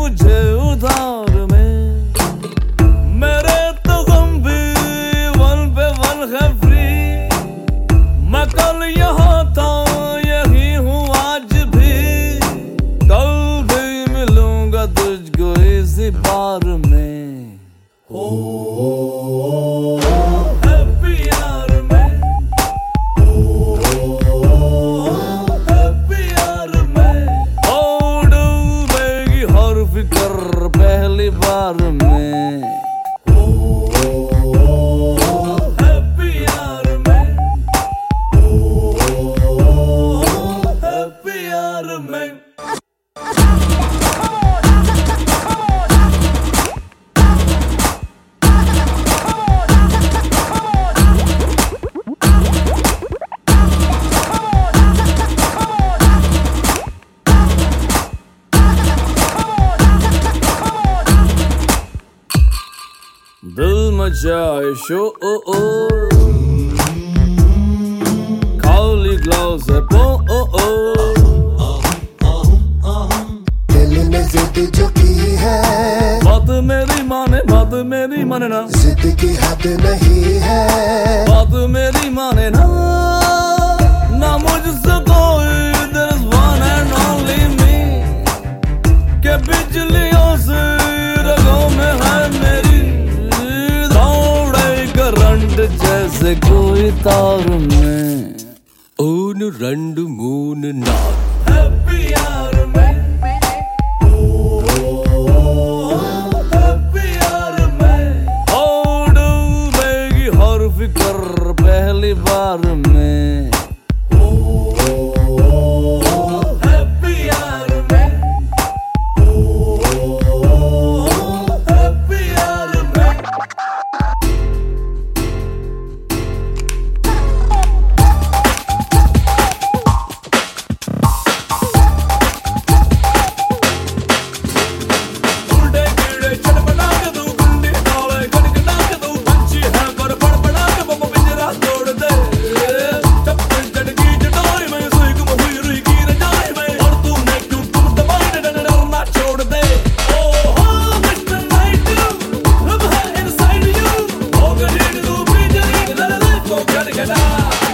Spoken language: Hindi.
मुझे उधार में। मेरे तो गम भी वन पे वन है फ्री। मैं कल यहाँ था यही हूँ आज भी। कल भी मिलूंगा तुझको इसी बार में। हैप्पी यार में, हैप्पी यार में। डूबेगी हर फिक्र पहली बार में। हैप्पी यार में, हैप्पी यार में। दिल मचाए शोर, खाली ग्लास है दिल ने जिद जो की है, बात मेरी माने ना। जिद की हद नहीं है, बात मेरी माने ना। ना मुझसे कोई, there's one and only me। के बिजलियों से रगों में है मेरी। करंट जैसे कोई तार में। ऊन रंड मून नाग। हैप्पी यार में, हैप्पी यार में। डूबेगी हर फिक्र पहली बार में। हैप्पी यार में, हैप्पी यार में। Get out!